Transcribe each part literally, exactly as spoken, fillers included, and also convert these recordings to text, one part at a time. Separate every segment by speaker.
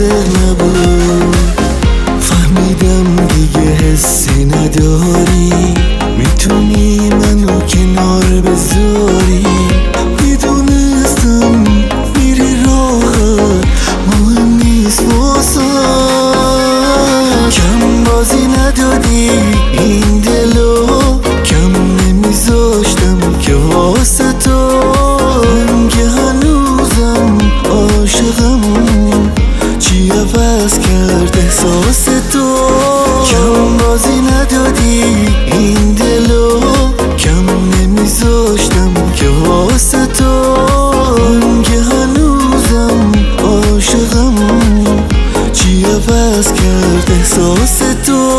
Speaker 1: نبود. فهمیدم دیگه حسی نداری، میتونی منو کنار بذاری. میدونستم میری راحت، مهم نیست واسم. کم بازی ندادی این دلو، کم نمیذاشتم که واسه تو. من که هنوزم عاشقمون، چی عوض کرد احساس تو؟ کم بازی ندادی این دلو، کم نمیذاشتم که واسه تو. من که هنوزم عاشقمون، چی عوض کرد احساس تو؟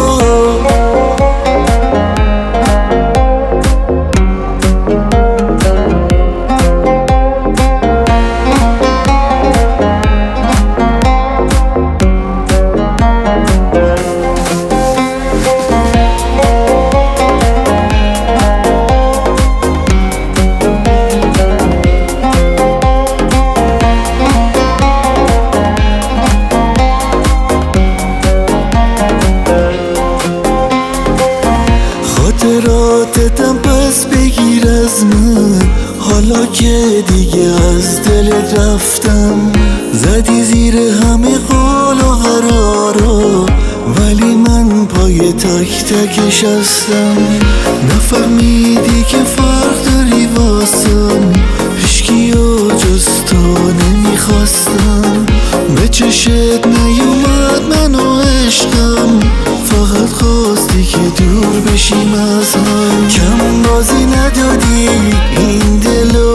Speaker 1: خاطراتتم پس بگیر از من، حالا که دیگه از دلت رفتم. زدی زیر همه قول و قرارا، ولی من پای تک تکش هستم. نفهمیدی که فرق داری واسم، هیچکی و جز تو نمیخواستم. به چشت نیومد من و عشقم، فقط خواستی که دور بشیم از هم. کم بازی ندادی این دلو،